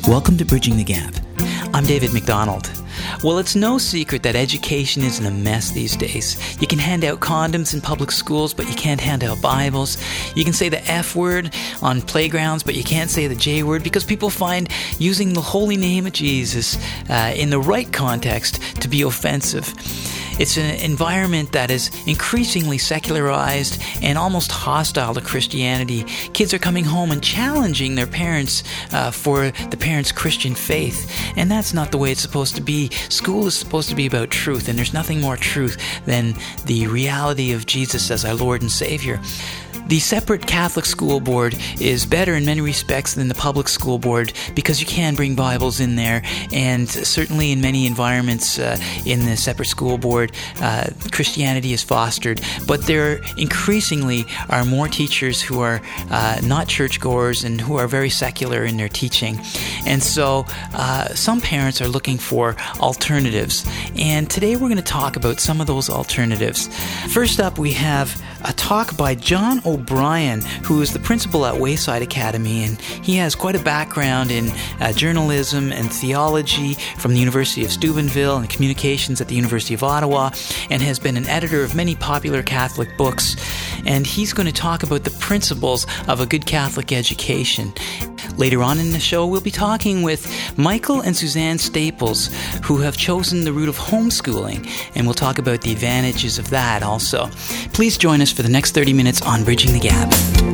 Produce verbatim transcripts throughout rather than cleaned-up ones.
Welcome to Bridging the Gap. I'm David McDonald. Well, it's no secret that education is in a mess these days. You can hand out condoms in public schools, but you can't hand out Bibles. You can say the F word on playgrounds, but you can't say the J word because people find using the holy name of Jesus uh, in the right context to be offensive. It's an environment that is increasingly secularized and almost hostile to Christianity. Kids are coming home and challenging their parents uh, for the parents' Christian faith. And that's not the way it's supposed to be. School is supposed to be about truth, and there's nothing more truth than the reality of Jesus as our Lord and Savior. The separate Catholic school board is better in many respects than the public school board because you can bring Bibles in there, and certainly in many environments uh, in the separate school board, uh, Christianity is fostered. But there increasingly are more teachers who are uh, not churchgoers and who are very secular in their teaching. And so uh, some parents are looking for alternatives. And today we're going to talk about some of those alternatives. First up, we have a talk by John O'Brien, who is the principal at Wayside Academy, and he has quite a background in uh, journalism and theology from the University of Steubenville and communications at the University of Ottawa, and has been an editor of many popular Catholic books. And he's going to talk about the principles of a good Catholic education. Later on in the show, we'll be talking with Michael and Suzanne Staples, who have chosen the route of homeschooling, and we'll talk about the advantages of that also. Please join us for the next thirty minutes on Bridging the Gap.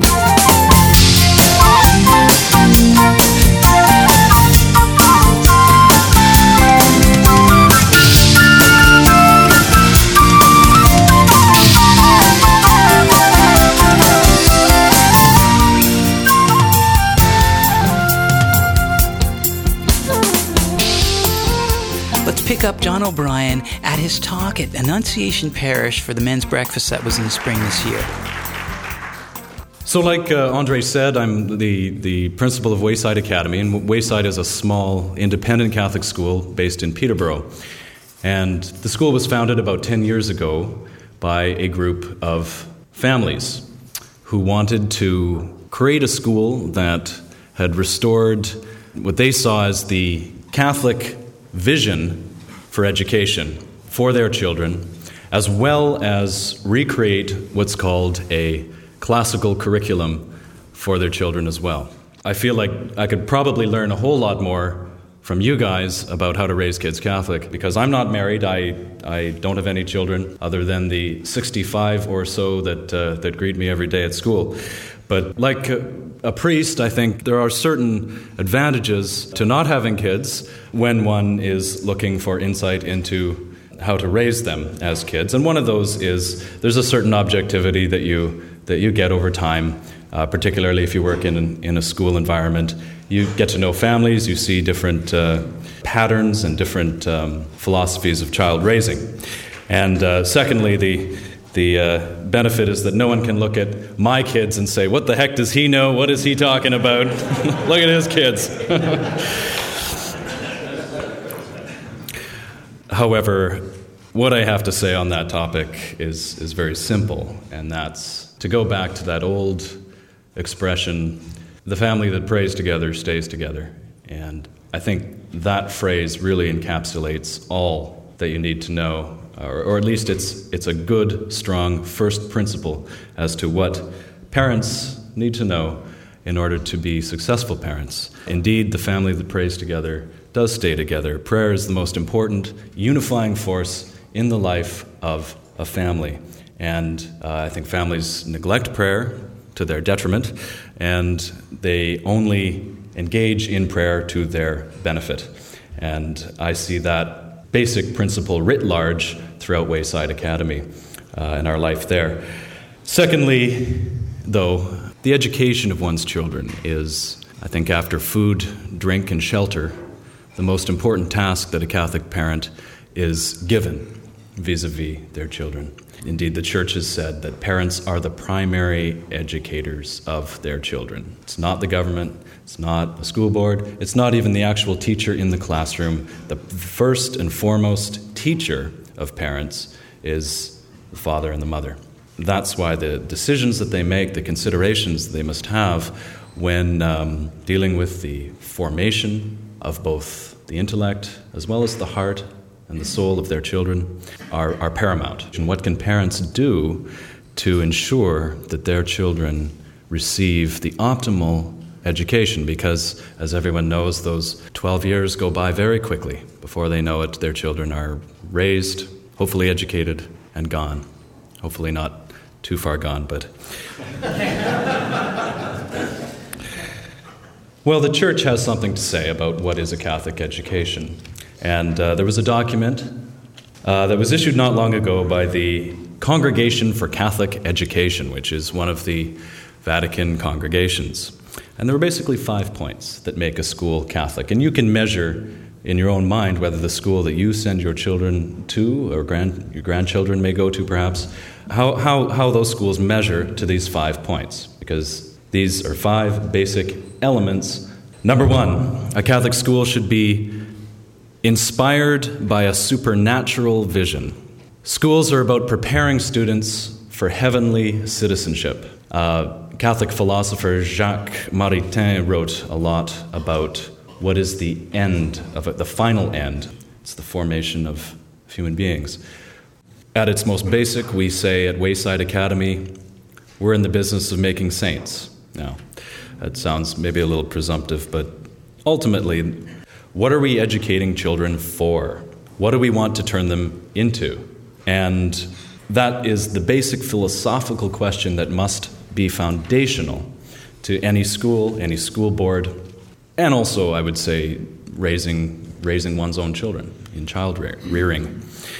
Pick up John O'Brien at his talk at Annunciation Parish for the men's breakfast that was in the spring this year. So like uh, Andre said, I'm the, the principal of Wayside Academy, and Wayside is a small independent Catholic school based in Peterborough. And the school was founded about ten years ago by a group of families who wanted to create a school that had restored what they saw as the Catholic vision for education for their children, as well as recreate what's called a classical curriculum for their children as well. I feel like I could probably learn a whole lot more from you guys about how to raise kids Catholic, because I'm not married. I I don't have any children other than the sixty-five or so that uh, that greet me every day at school. But like a, a priest, I think there are certain advantages to not having kids when one is looking for insight into how to raise them as kids. And one of those is there's a certain objectivity that you that you get over time, uh, particularly if you work in an, in a school environment. You get to know families, you see different uh, patterns and different um, philosophies of child raising. And uh, secondly, the The uh, benefit is that no one can look at my kids and say, what the heck does he know? What is he talking about? Look at his kids. However, what I have to say on that topic is, is very simple, and that's to go back to that old expression, the family that prays together stays together. And I think that phrase really encapsulates all that you need to know, or, or at least it's it's a good, strong first principle as to what parents need to know in order to be successful parents. Indeed, the family that prays together does stay together. Prayer is the most important unifying force in the life of a family. And uh, I think families neglect prayer to their detriment, and they only engage in prayer to their benefit. And I see that basic principle writ large throughout Wayside Academy uh, and our life there. Secondly, though, the education of one's children is, I think, after food, drink, and shelter, the most important task that a Catholic parent is given vis-a-vis their children. Indeed, the Church has said that parents are the primary educators of their children. It's not the government, it's not the school board, it's not even the actual teacher in the classroom. The first and foremost teacher of parents is the father and the mother. That's why the decisions that they make, the considerations they must have when um, dealing with the formation of both the intellect as well as the heart and the soul of their children are, are paramount. And what can parents do to ensure that their children receive the optimal education? Because, as everyone knows, those twelve years go by very quickly. Before they know it, their children are raised, hopefully educated, and gone. Hopefully not too far gone, but... Well, the church has something to say about what is a Catholic education. And uh, there was a document uh, that was issued not long ago by the Congregation for Catholic Education, which is one of the Vatican congregations. And there were basically five points that make a school Catholic. And you can measure in your own mind whether the school that you send your children to, or grand, your grandchildren may go to perhaps, how, how, how those schools measure to these five points. Because these are five basic elements. Number one, a Catholic school should be inspired by a supernatural vision. Schools are about preparing students for heavenly citizenship. Uh, Catholic philosopher Jacques Maritain wrote a lot about what is the end of it, the final end. It's the formation of human beings. At its most basic, we say at Wayside Academy, we're in the business of making saints. Now, that sounds maybe a little presumptive, but ultimately, what are we educating children for? What do we want to turn them into? And that is the basic philosophical question that must be foundational to any school, any school board, and also, I would say, raising raising one's own children in child rearing.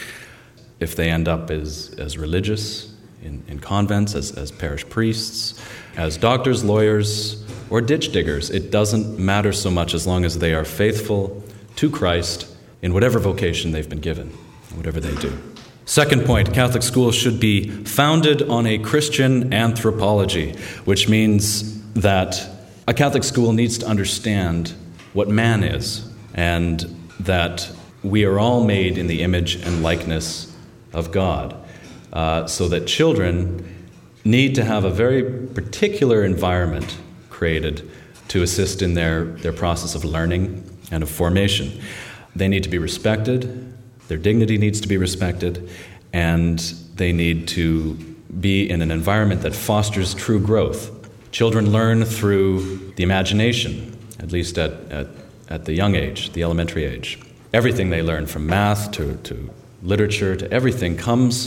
If they end up as, as religious, in, in convents, as, as parish priests, as doctors, lawyers, or ditch diggers, it doesn't matter so much as long as they are faithful to Christ in whatever vocation they've been given, whatever they do. Second point, Catholic schools should be founded on a Christian anthropology, which means that a Catholic school needs to understand what man is, and that we are all made in the image and likeness of God, uh, so that children need to have a very particular environment created to assist in their, their process of learning and of formation. They need to be respected, their dignity needs to be respected, and they need to be in an environment that fosters true growth. Children learn through the imagination, at least at, at, at the young age, the elementary age. Everything they learn, from math to, to literature to everything, comes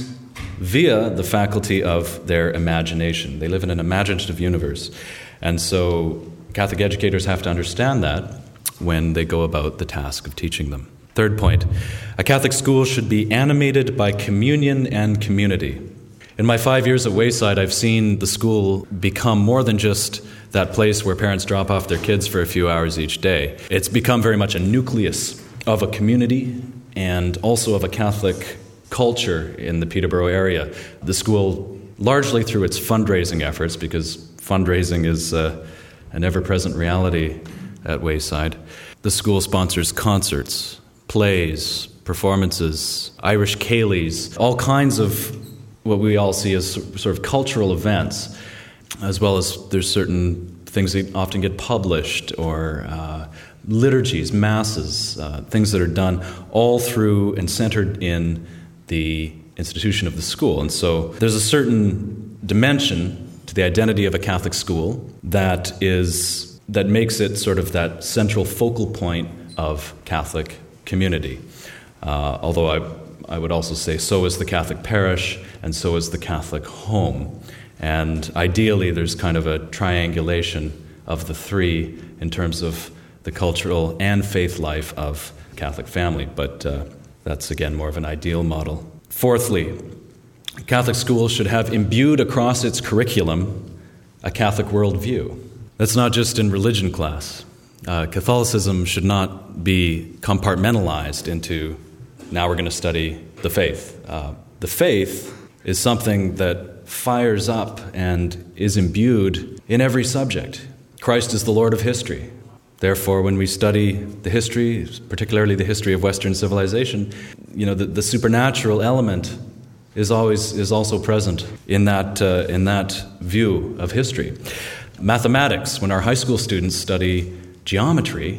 via the faculty of their imagination. They live in an imaginative universe. And so Catholic educators have to understand that when they go about the task of teaching them. Third point, a Catholic school should be animated by communion and community. In my five years at Wayside, I've seen the school become more than just that place where parents drop off their kids for a few hours each day. It's become very much a nucleus of a community and also of a Catholic culture in the Peterborough area. The school, largely through its fundraising efforts, because fundraising is uh, an ever-present reality at Wayside, the school sponsors concerts, plays, performances, Irish ceilidhs, all kinds of what we all see as sort of cultural events, as well as there's certain things that often get published, or uh, liturgies, masses, uh, things that are done all through and centered in the institution of the school. And so there's a certain dimension to the identity of a Catholic school that is that makes it sort of that central focal point of Catholic community. Uh, although I, I would also say so is the Catholic parish, and so is the Catholic home. And ideally, there's kind of a triangulation of the three in terms of the cultural and faith life of Catholic family. But uh, that's, again, more of an ideal model. Fourthly, Catholic schools should have imbued across its curriculum a Catholic worldview. That's not just in religion class. Uh, Catholicism should not be compartmentalized into, now we're going to study the faith. Uh, the faith is something that fires up and is imbued in every subject. Christ is the Lord of history. Therefore, when we study the history, particularly the history of Western civilization, you know, the, the supernatural element is always is also present in that uh, in that view of history. Mathematics, when our high school students study geometry,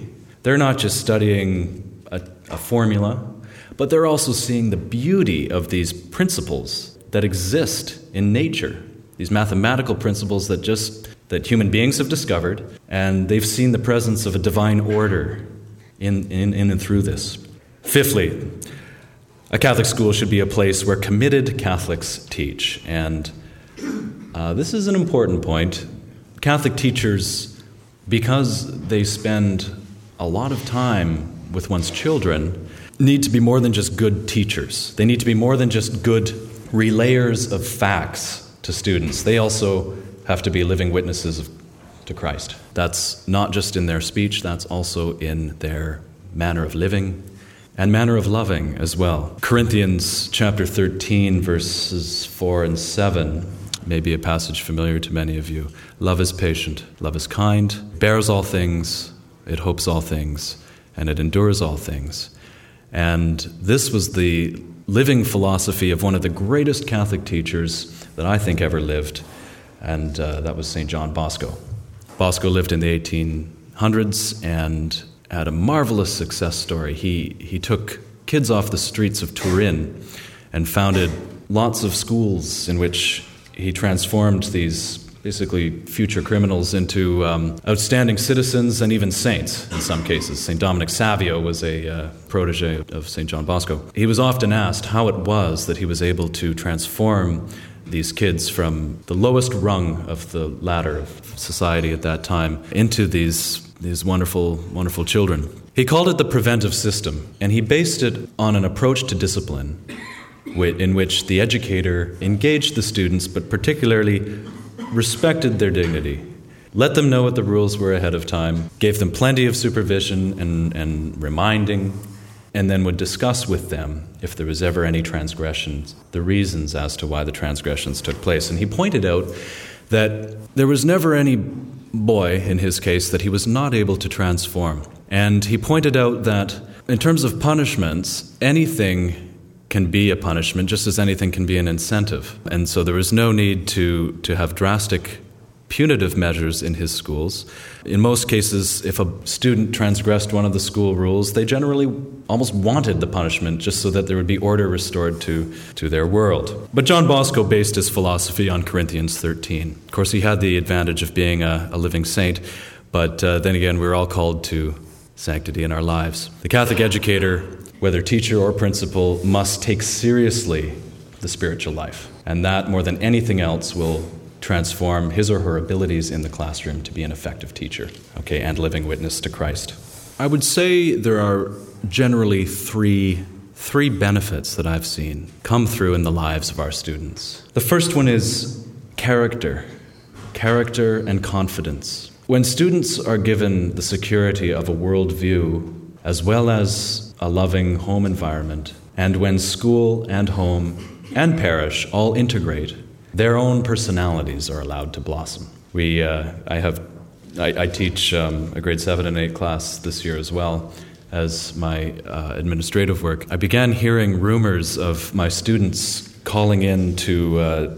They're not just studying a, a formula, but they're also seeing the beauty of these principles that exist in nature, these mathematical principles that just that human beings have discovered, and they've seen the presence of a divine order in, in, in and through this. Fifthly, a Catholic school should be a place where committed Catholics teach. And uh, this is an important point. Catholic teachers, because they spend a lot of time with one's children, need to be more than just good teachers. They need to be more than just good relayers of facts to students. They also have to be living witnesses of, to Christ. That's not just in their speech, that's also in their manner of living and manner of loving as well. Corinthians chapter thirteen, verses four and seven, may be a passage familiar to many of you. Love is patient, love is kind, bears all things, it hopes all things, and it endures all things. And this was the living philosophy of one of the greatest Catholic teachers that I think ever lived, and uh, that was Saint John Bosco. Bosco lived in the eighteen hundreds and had a marvelous success story. He he took kids off the streets of Turin and founded lots of schools in which he transformed these basically future criminals into um, outstanding citizens and even saints in some cases. Saint Dominic Savio was a uh, protege of Saint John Bosco. He was often asked how it was that he was able to transform these kids from the lowest rung of the ladder of society at that time into these these wonderful, wonderful children. He called it the preventive system, and he based it on an approach to discipline in which the educator engaged the students, but particularly respected their dignity, let them know what the rules were ahead of time, gave them plenty of supervision and, and reminding, and then would discuss with them, if there was ever any transgressions, the reasons as to why the transgressions took place. And he pointed out that there was never any boy, in his case, that he was not able to transform. And he pointed out that in terms of punishments, anything can be a punishment just as anything can be an incentive. And so there was no need to, to have drastic punitive measures in his schools. In most cases, if a student transgressed one of the school rules, they generally almost wanted the punishment just so that there would be order restored to, to their world. But John Bosco based his philosophy on Corinthians thirteen. Of course, he had the advantage of being a, a living saint, but uh, then again, we're all called to sanctity in our lives. The Catholic educator, whether teacher or principal, must take seriously the spiritual life. And that, more than anything else, will transform his or her abilities in the classroom to be an effective teacher, okay, and living witness to Christ. I would say there are generally three, three benefits that I've seen come through in the lives of our students. The first one is character, character and confidence. When students are given the security of a worldview as well as a loving home environment, and when school and home and parish all integrate, their own personalities are allowed to blossom. We, uh, I have, I, I teach um, a grade seven and eight class this year as well as my uh, administrative work. I began hearing rumors of my students calling in to uh,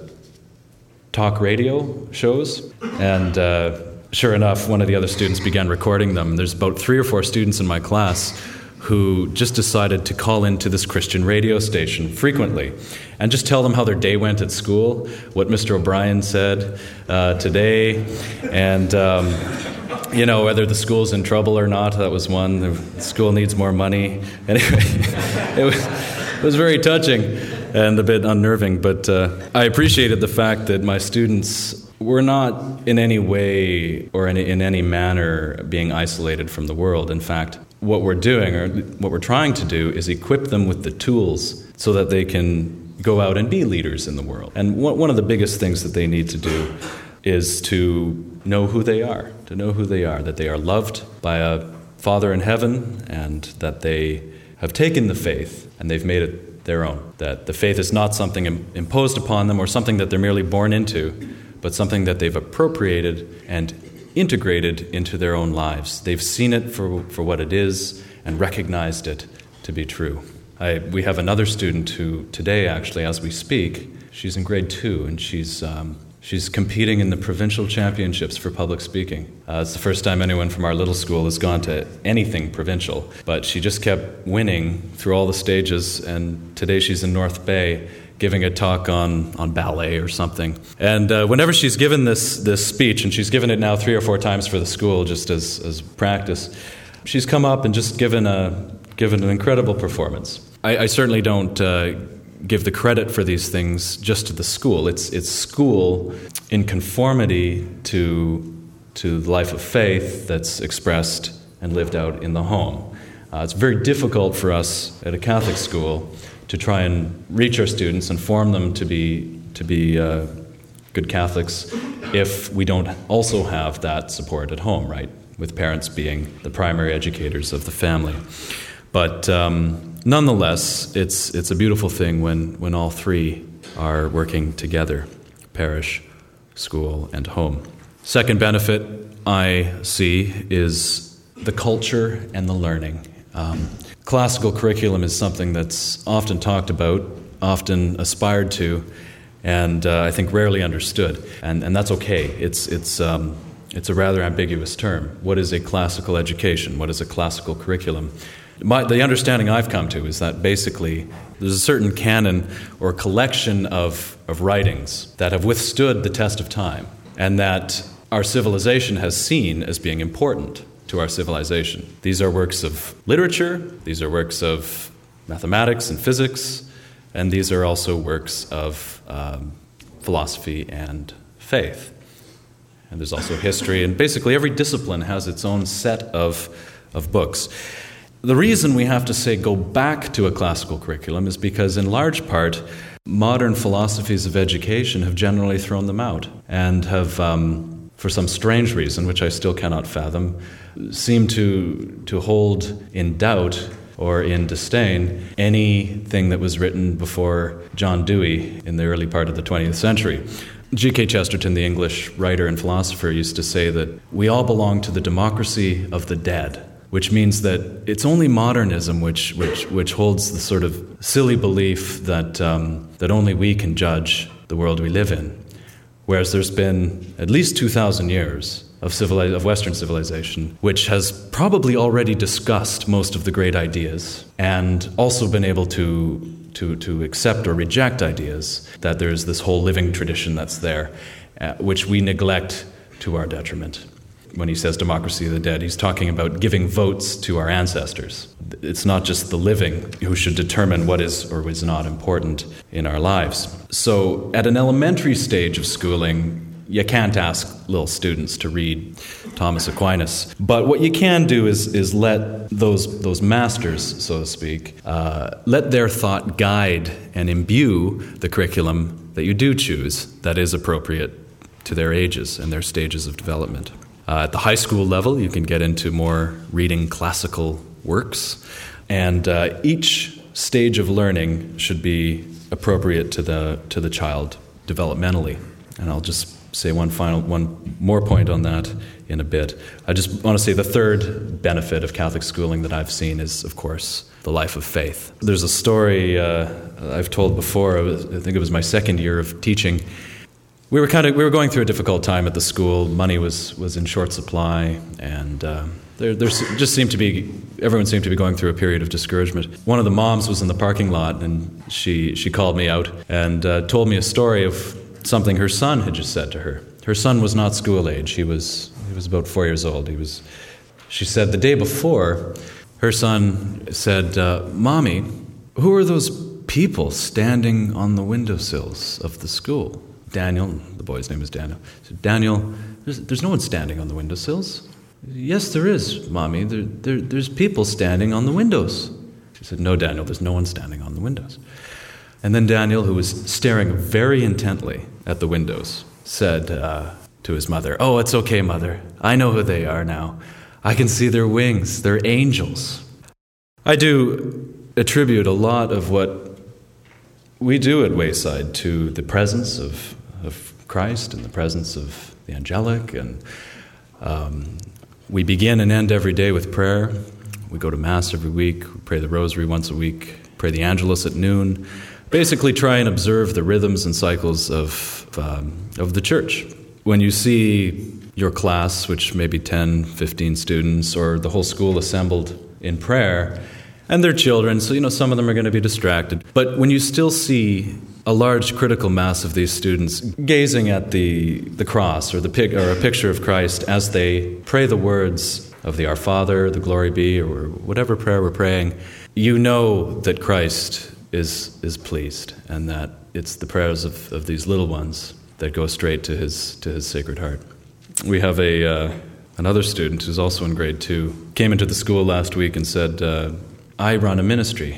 talk radio shows, and uh, sure enough, one of the other students began recording them. There's about three or four students in my class who just decided to call into this Christian radio station frequently and just tell them how their day went at school, what Mister O'Brien said uh, today, and, um, you know, whether the school's in trouble or not. That was one. The school needs more money. Anyway, it was, it was very touching and a bit unnerving, but uh, I appreciated the fact that my students were not in any way or in, in any manner being isolated from the world. In fact, what we're doing, or what we're trying to do, is equip them with the tools so that they can go out and be leaders in the world. And one of the biggest things that they need to do is to know who they are, to know who they are, that they are loved by a Father in heaven, and that they have taken the faith and they've made it their own, that the faith is not something imposed upon them or something that they're merely born into, but something that they've appropriated and integrated into their own lives. They've seen it for, for what it is and recognized it to be true. I, we have another student who today, actually, as we speak, she's in grade two, and she's um, She's competing in the provincial championships for public speaking. Uh, it's the first time anyone from our little school has gone to anything provincial, but she just kept winning through all the stages, and today she's in North Bay giving a talk on, on ballet or something. And uh, whenever she's given this this speech, and she's given it now three or four times for the school just as, as practice, she's come up and just given a given an incredible performance. I, I certainly don't uh, give the credit for these things just to the school. It's it's school in conformity to to the life of faith that's expressed and lived out in the home. Uh, it's very difficult for us at a Catholic school to try and reach our students and form them to be to be uh, good Catholics if we don't also have that support at home, right? With parents being the primary educators of the family. But um, nonetheless, it's it's a beautiful thing when, when all three are working together, parish, school, and home. Second benefit I see is the culture and the learning. Um, classical curriculum is something that's often talked about, often aspired to, and uh, I think rarely understood. And, and that's okay. It's it's um, it's a rather ambiguous term. What is a classical education? What is a classical curriculum? My, the understanding I've come to is that basically there's a certain canon or collection of, of writings that have withstood the test of time and that our civilization has seen as being important to our civilization. These are works of literature, these are works of mathematics and physics, and these are also works of um, philosophy and faith. And there's also history, and basically every discipline has its own set of, of books. The reason we have to say go back to a classical curriculum is because in large part, modern philosophies of education have generally thrown them out and have, um, for some strange reason, which I still cannot fathom, seem to to hold in doubt or in disdain anything that was written before John Dewey in the early part of the twentieth century. G K Chesterton, the English writer and philosopher, used to say that we all belong to the democracy of the dead, which means that it's only modernism which which which holds the sort of silly belief that um, that only we can judge the world we live in, whereas there's been at least two thousand years of civili- of Western civilization, which has probably already discussed most of the great ideas and also been able to to to accept or reject ideas, that there's this whole living tradition that's there, uh, which we neglect to our detriment. When he says democracy of the dead, he's talking about giving votes to our ancestors. It's not just the living who should determine what is or is not important in our lives. So at an elementary stage of schooling, you can't ask little students to read Thomas Aquinas. But what you can do is is let those those masters, so to speak, uh, let their thought guide and imbue the curriculum that you do choose that is appropriate to their ages and their stages of development. Uh, at the high school level, you can get into more reading classical works, and uh, each stage of learning should be appropriate to the to the child developmentally. And I'll just say one final, one more point on that in a bit. I just want to say the third benefit of Catholic schooling that I've seen is, of course, the life of faith. There's a story uh, I've told before. I, was, I think it was my second year of teaching. We were kind of we were going through a difficult time at the school. Money was, was in short supply, and uh, there there just seemed to be everyone seemed to be going through a period of discouragement. One of the moms was in the parking lot, and she she called me out and uh, told me a story of something her son had just said to her. Her son was not school age. He was he was about four years old. He was. She said the day before, her son said, uh, "Mommy, who are those people standing on the windowsills of the school?" Daniel, the boy's name is Daniel. Said, Daniel, there's, there's no one standing on the windowsills. Yes, there is, Mommy. There, there, there's people standing on the windows. She said, no, Daniel, there's no one standing on the windows. And then Daniel, who was staring very intently at the windows, said uh, to his mother, oh, it's okay, Mother. I know who they are now. I can see their wings. They're angels. I do attribute a lot of what we do at Wayside to the presence of, of Christ and the presence of the angelic. And um, we begin and end every day with prayer. We go to Mass every week. We pray the Rosary once a week. Pray the Angelus at noon. basically try and observe the rhythms and cycles of um, of the church. When you see your class, which may be ten, fifteen students, or the whole school assembled in prayer, and they're children, so you know some of them are going to be distracted. But when you still see a large critical mass of these students gazing at the the cross or the pic, or a picture of Christ as they pray the words of the Our Father, the Glory Be, or whatever prayer we're praying, you know that Christ is is pleased, and that it's the prayers of, of these little ones that go straight to his to his Sacred Heart. We have a uh, another student who's also in grade two, came into the school last week and said, uh, I run a ministry.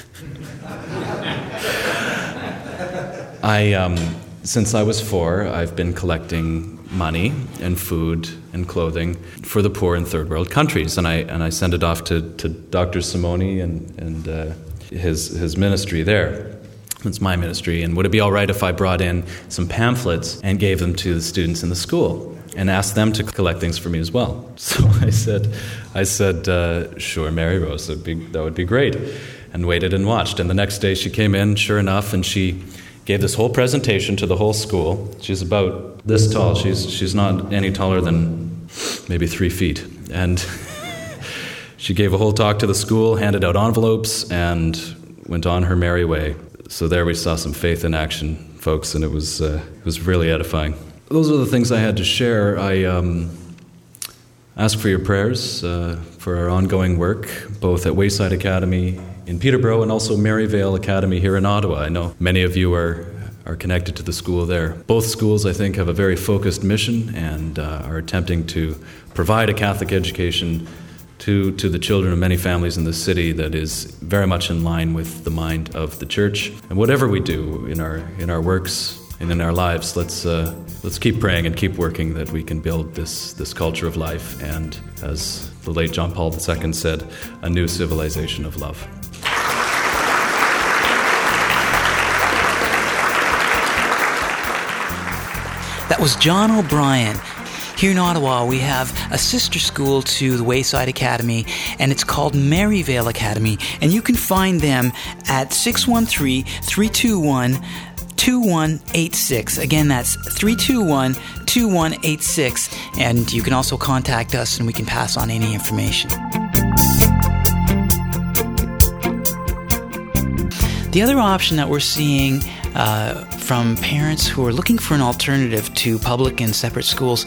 I, um, since I was four, I've been collecting money and food and clothing for the poor in third world countries, and I and I send it off to, to Doctor Simoni and and uh, his his ministry there. It's my ministry, and would it be all right if I brought in some pamphlets and gave them to the students in the school and asked them to collect things for me as well? So I said, I said, uh, sure, Mary Rose, that'd be, that would be great, and waited and watched. And the next day she came in, sure enough, and she gave this whole presentation to the whole school. She's about this tall. She's she's not any taller than maybe three feet, and she gave a whole talk to the school, handed out envelopes, and went on her merry way. So there we saw some faith in action, folks, and it was uh, it was really edifying. Those are the things I had to share. I um, ask for your prayers uh, for our ongoing work, both at Wayside Academy in Peterborough and also Maryvale Academy here in Ottawa. I know many of you are are connected to the school there. Both schools, I think, have a very focused mission and uh, are attempting to provide a Catholic education to to the children of many families in the city that is very much in line with the mind of the Church. And whatever we do in our in our works and in our lives, let's uh, let's keep praying and keep working that we can build this this culture of life and, as the late John Paul the Second said, a new civilization of love. That was John O'Brien. Here in Ottawa, we have a sister school to the Wayside Academy, and it's called Maryvale Academy. And you can find them at six one three, three two one, two one eight six. Again, that's three two one, two one eight six. And you can also contact us, and we can pass on any information. The other option that we're seeing uh, from parents who are looking for an alternative to public and separate schools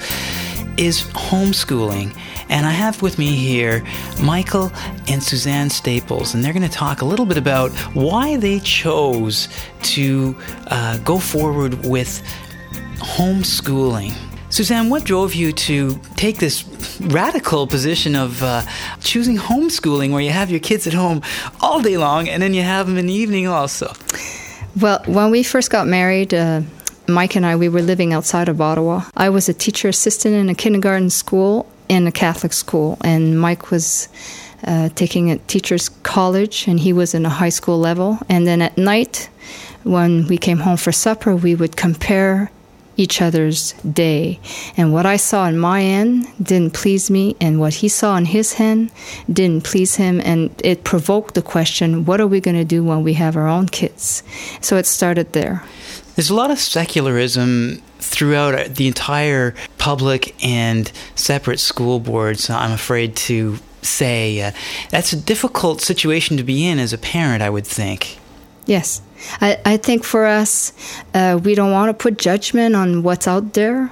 is homeschooling. And I have with me here Michael and Suzanne Staples, and they're going to talk a little bit about why they chose to uh, go forward with homeschooling. Suzanne, what drove you to take this radical position of uh, choosing homeschooling, where you have your kids at home all day long and then you have them in the evening also? Well, when we first got married, uh, Mike and I, we were living outside of Ottawa. I was a teacher assistant in a kindergarten school in a Catholic school, and Mike was uh, taking a teacher's college, and he was in a high school level. And then at night, when we came home for supper, we would compare each other's day. And what I saw on my end didn't please me, and what he saw on his end didn't please him, and it provoked the question, what are we going to do when we have our own kids? So it started there. There's a lot of secularism throughout the entire public and separate school boards, I'm afraid to say. Uh, that's a difficult situation to be in as a parent, I would think. Yes. I, I think for us, uh, we don't want to put judgment on what's out there.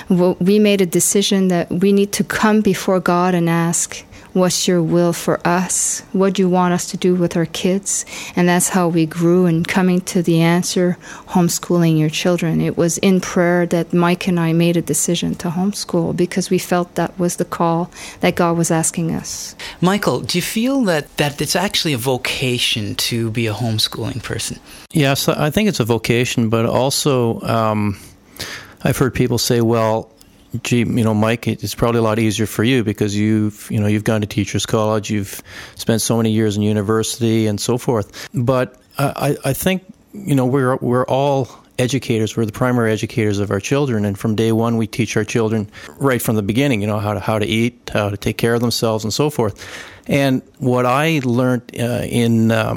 We made a decision that we need to come before God and ask, what's your will for us? What do you want us to do with our kids? And that's how we grew in coming to the answer, homeschooling your children. It was in prayer that Mike and I made a decision to homeschool because we felt that was the call that God was asking us. Michael, do you feel that, that it's actually a vocation to be a homeschooling person? Yes, I think it's a vocation, but also um, I've heard people say, well, gee, you know, Mike, it's probably a lot easier for you because you've, you know, you've gone to teachers' college, you've spent so many years in university and so forth. But I, I think, you know, we're we're all educators. We're the primary educators of our children, and from day one, we teach our children right from the beginning, you know, how to how to eat, how to take care of themselves, and so forth. And what I learned uh, in um,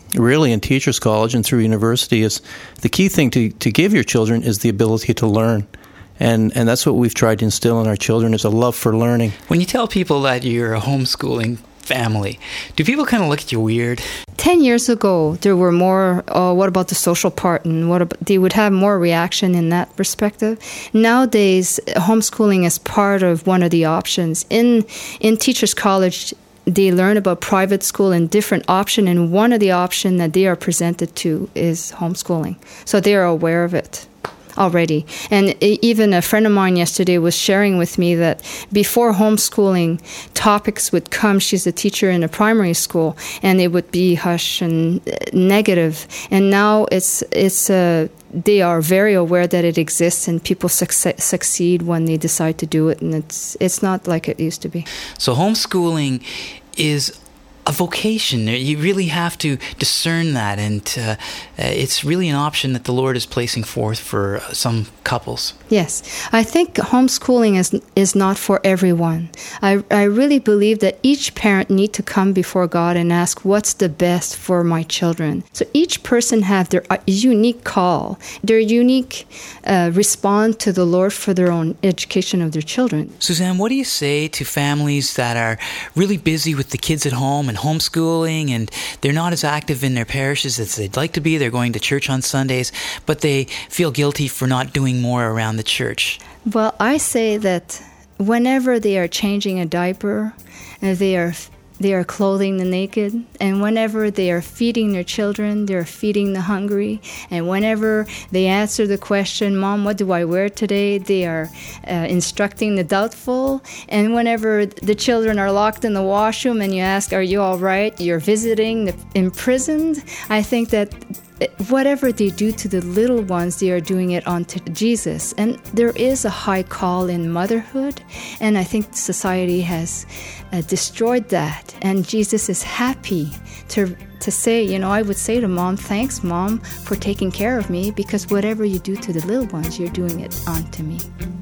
really in Teachers College and through university is the key thing to, to give your children is the ability to learn. And and that's what we've tried to instill in our children is a love for learning. When you tell people that you're a homeschooling family, do people kind of look at you weird? Ten years ago, there were more, oh, what about the social part? And what about, they would have more reaction in that perspective. Nowadays, homeschooling is part of one of the options. In in Teachers College, they learn about private school and different option, and one of the option that they are presented to is homeschooling. So they are aware of it already. And even a friend of mine yesterday was sharing with me that before homeschooling, topics would come. She's a teacher in a primary school, and it would be hush and negative. And now it's it's a they are very aware that it exists, and people succe- succeed when they decide to do it, and it's it's not like it used to be. So homeschooling is a vocation. You really have to discern that, and uh, it's really an option that the Lord is placing forth for some couples. Yes, I think homeschooling is is not for everyone. I I really believe that each parent need to come before God and ask, what's the best for my children? So each person have their unique call, their unique uh, response to the Lord for their own education of their children. Suzanne, what do you say to families that are really busy with the kids at home and homeschooling, and they're not as active in their parishes as they'd like to be? They're going to church on Sundays, but they feel guilty for not doing more around the church. Well, I say that whenever they are changing a diaper, uh, they are they are clothing the naked, and whenever they are feeding their children, they are feeding the hungry, and whenever they answer the question, Mom, what do I wear today? They are uh, instructing the doubtful, and whenever the children are locked in the washroom and you ask, are you all right? You're visiting the imprisoned. I think that whatever they do to the little ones, they are doing it unto Jesus. And there is a high call in motherhood, and I think society has uh, destroyed that. And Jesus is happy to to say, you know, I would say to Mom, thanks, Mom, for taking care of me, because whatever you do to the little ones, you're doing it unto me.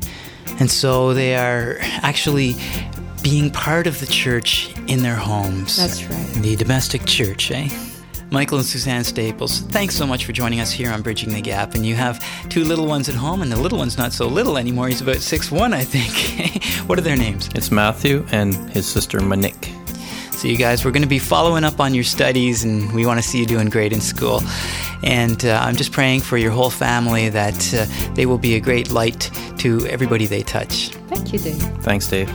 And so they are actually being part of the church in their homes. That's right. The domestic church, eh? Michael and Suzanne Staples, thanks so much for joining us here on Bridging the Gap. And you have two little ones at home, and the little one's not so little anymore. He's about six one, I think. What are their names? It's Matthew and his sister Monique. So you guys, we're going to be following up on your studies, and we want to see you doing great in school. And uh, I'm just praying for your whole family that uh, they will be a great light to everybody they touch. Thank you, Dave. Thanks, Dave.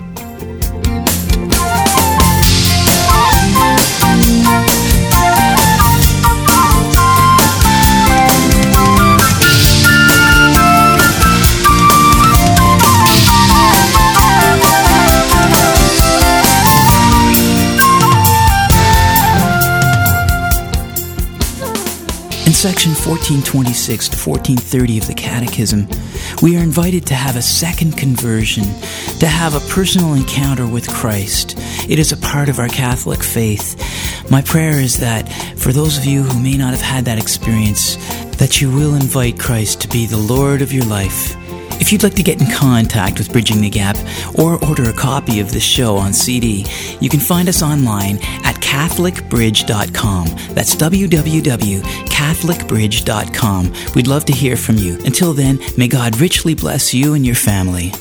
In section fourteen twenty-six to fourteen thirty of the Catechism, we are invited to have a second conversion, to have a personal encounter with Christ. It is a part of our Catholic faith. My prayer is that for those of you who may not have had that experience, that you will invite Christ to be the Lord of your life. If you'd like to get in contact with Bridging the Gap or order a copy of this show on C D, you can find us online at catholic bridge dot com. That's w w w dot catholic bridge dot com. We'd love to hear from you. Until then, may God richly bless you and your family.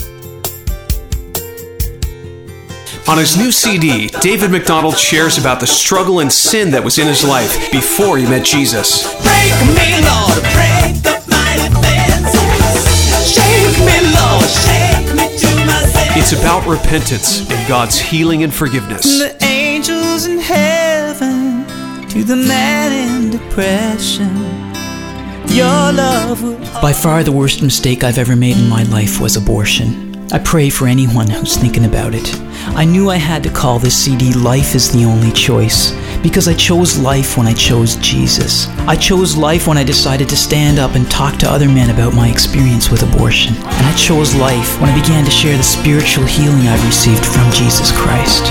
On his new C D, David MacDonald shares about the struggle and sin that was in his life before he met Jesus. Break me, Lord, break up my defenses. Shake me, Lord, shake me to my senses. It's about repentance and God's healing and forgiveness. The angels in heaven, to the man in depression, your love will... By far the worst mistake I've ever made in my life was abortion. I pray for anyone who's thinking about it. I knew I had to call this C D Life is the Only Choice, because I chose life when I chose Jesus. I chose life when I decided to stand up and talk to other men about my experience with abortion. And I chose life when I began to share the spiritual healing I've received from Jesus Christ.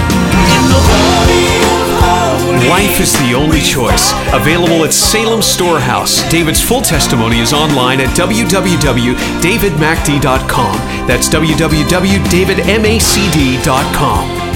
Life is the Only Choice. Available at Salem Storehouse. David's full testimony is online at w w w dot david mac d dot com. That's w w w dot david mac d dot com.